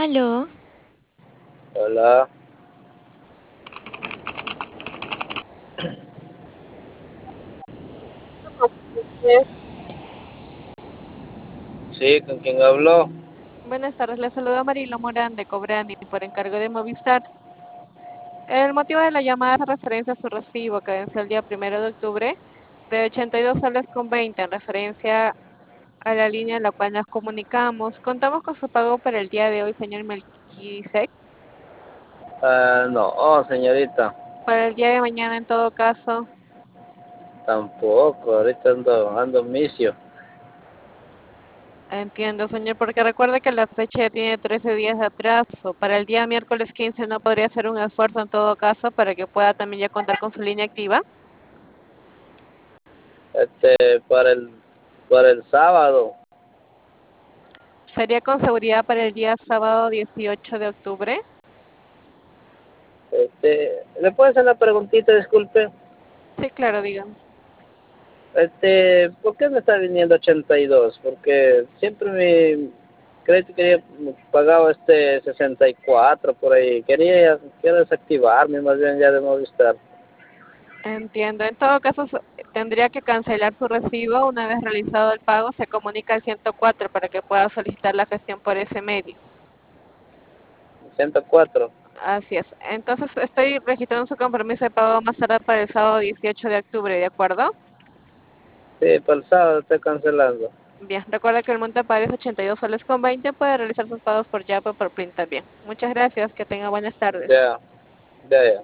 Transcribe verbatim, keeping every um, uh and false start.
Aló, Hola, Eh, sí, ¿con quién habló? Buenas tardes, le saluda Marilo Morán de Cobrani por encargo de Movistar. El motivo de la llamada hace referencia a su recibo que venció el día primero de octubre de ochenta y dos soles con veinte en referencia a la línea en la cual nos comunicamos. Contamos con su pago para el día de hoy, señor Melquisec. Ah, no, oh, señorita, Para el día de mañana, en todo caso, tampoco, ahorita ando, ando misio. entiendo, señor, porque recuerde que la fecha ya tiene trece días de atraso. Para el día miércoles quince no podría hacer un esfuerzo en todo caso para que pueda también ya contar con su línea activa. Este, para el, para el sábado, Sería con seguridad para el día sábado dieciocho de octubre. este, ¿le puedo hacer una preguntita, disculpe? Sí, claro, dígame. Este, ¿por qué me está viniendo ochenta y dos? Porque siempre mi crédito quería, pagaba este sesenta y cuatro por ahí. Quería, quiero desactivarme más bien ya de Movistar. Entiendo. En todo caso, su- tendría que cancelar su recibo. Una vez realizado el pago, se comunica al ciento cuatro para que pueda solicitar la gestión por ese medio. ciento cuatro. Así es. Entonces, estoy registrando su compromiso de pago más tarde para el sábado dieciocho de octubre, ¿de acuerdo? Sí, para el sábado estoy cancelando. Bien, recuerda que el monto a pagar es ochenta y dos soles con veinte. Puede realizar sus pagos por Yapo o por Plin también. Muchas gracias. Que tenga buenas tardes. Ya, ya, ya.